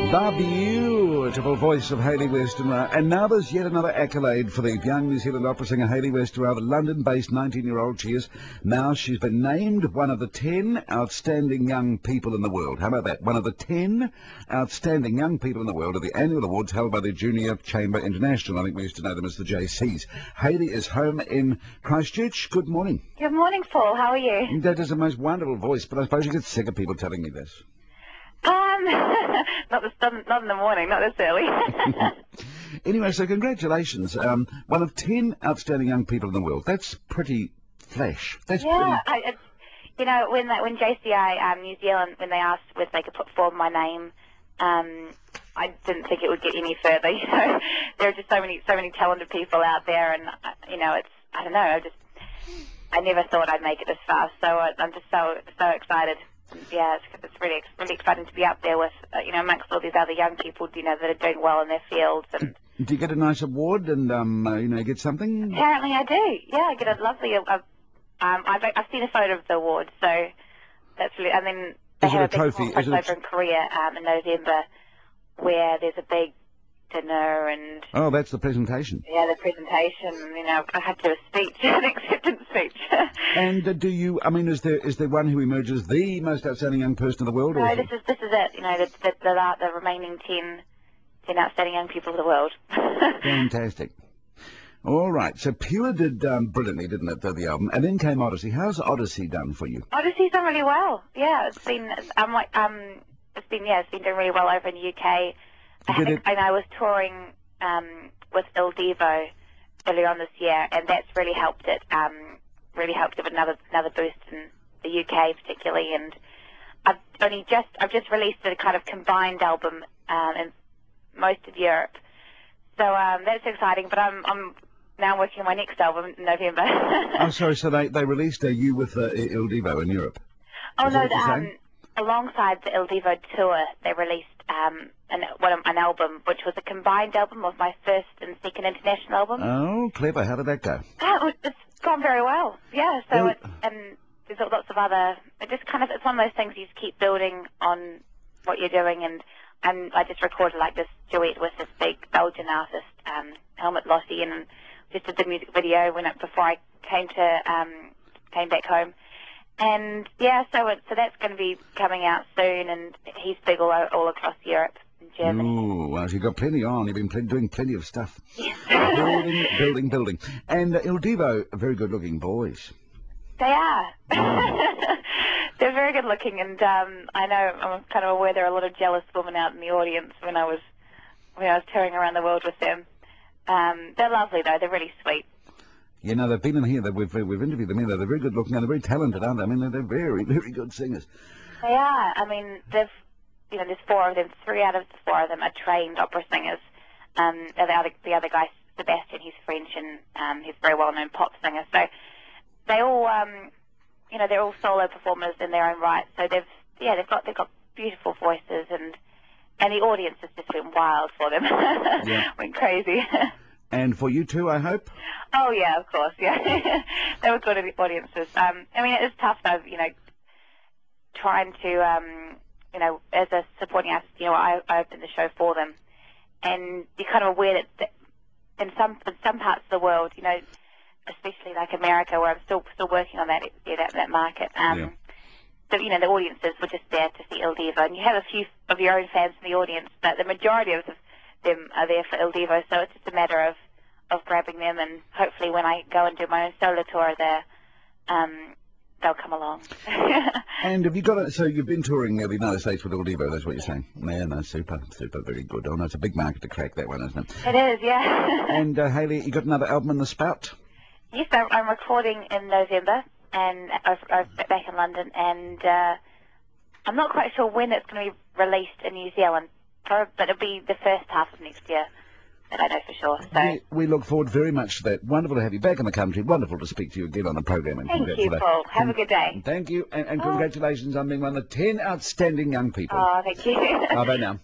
The beautiful voice of Hayley Westenra. And now there's yet another accolade for the young New Zealand opera singer Hayley Westenra, the London-based 19-year-old she is. Now she's been named one of the 10 outstanding young people in the world. How about that? One of the 10 outstanding young people in the world at the annual awards held by the Junior Chamber International. I think we used to know them as the JCs. Hayley is home in Christchurch. Good morning. Good morning, Paul. How are you? That is a most wonderful voice, but I suppose you get sick of people telling me this. Not in the morning, not this early. Anyway, so congratulations. One of 10 outstanding young people in the world. That's pretty flash. That's yeah, pretty... when JCI New Zealand, when they asked if they could put forward my name, I didn't think it would get any further. You know, there are just so many talented people out there, and it's I don't know. I never thought I'd make it this far, so I'm just so excited. Yeah, it's really exciting to be up there with, amongst all these other young people, that are doing well in their fields. And do you get a nice award and, get something? Apparently I do. Yeah, I get a lovely, I've seen a photo of the award, so that's really, and then they have a big conference over in Korea in November where there's a big dinner and... Oh, that's the presentation. Yeah, the presentation. I had to do a speech, an acceptance speech. And is there one who emerges the most outstanding young person in the world? No, this is it. The remaining 10 outstanding young people of the world. Fantastic. All right. So Pure did brilliantly, didn't it, the album? And then came Odyssey. How's Odyssey done for you? Odyssey's done really well. Yeah, it's been doing really well over in the UK. I was touring with Il Divo earlier on this year, and that's really helped it. Really helped give another boost in the UK particularly, and I've just released a kind of combined album in most of Europe, so that's exciting. But I'm now working on my next album in November. Oh, sorry. So they released you with Il Divo in Europe. Oh no, alongside the Il Divo tour, they released an album, which was a combined album of my first and second international album. Oh, clever. How did that go? It's gone very well. Yeah, so and there's lots of other... it's one of those things you just keep building on what you're doing, and I just recorded this duet with this big Belgian artist, Helmut Lossi, and just did the music video before I came back home. And yeah, so that's going to be coming out soon, and he's big all across Europe and Germany. Ooh, well, you've got plenty on. You've been doing plenty of stuff. Yes. building. And Il Divo, very good-looking boys. They are. They're very good-looking, and I know I'm kind of aware there are a lot of jealous women out in the audience when I was touring around the world with them. They're lovely, though. They're really sweet. They've been in here. We've interviewed them here. They're very good looking and they're very talented, aren't they? I mean, they're very, very good singers. They are. I mean, there's 4 of them. 3 out of the 4 of them are trained opera singers. The other guy, Sebastian, he's French and he's a very well-known pop singer. So they all, they're all solo performers in their own right. So they've got beautiful voices, and the audience has just been wild for them. Yeah. Went crazy. And for you too, I hope? Oh, yeah, of course, yeah. They were good audiences. It is tough, though, trying to, as a supporting artist, I opened the show for them. And you're kind of aware that in some parts of the world, especially like America, where I'm still working on that market, the audiences were just there to see Il Divo. And you have a few of your own fans in the audience, but the majority of them are there for Il Divo, so it's just a matter of grabbing them, and hopefully when I go and do my own solo tour there, they'll come along. And have you got so you've been touring the United States with Il Divo, that's what you're saying? Yeah, no, super, very good. Oh, no, it's a big market to crack, that one, isn't it? It is, yeah. And Hayley, you got another album in the spout? Yes, I'm recording in November, and I'm back in London, and I'm not quite sure when it's going to be released in New Zealand, but it'll be the first half of next year. That I know for sure. So. We look forward very much to that. Wonderful to have you back in the country. Wonderful to speak to you again on the programme. Thank you, Paul. Have a good day. Thank you, and congratulations on being one of the 10 outstanding young people. Oh, thank you. Bye-bye now.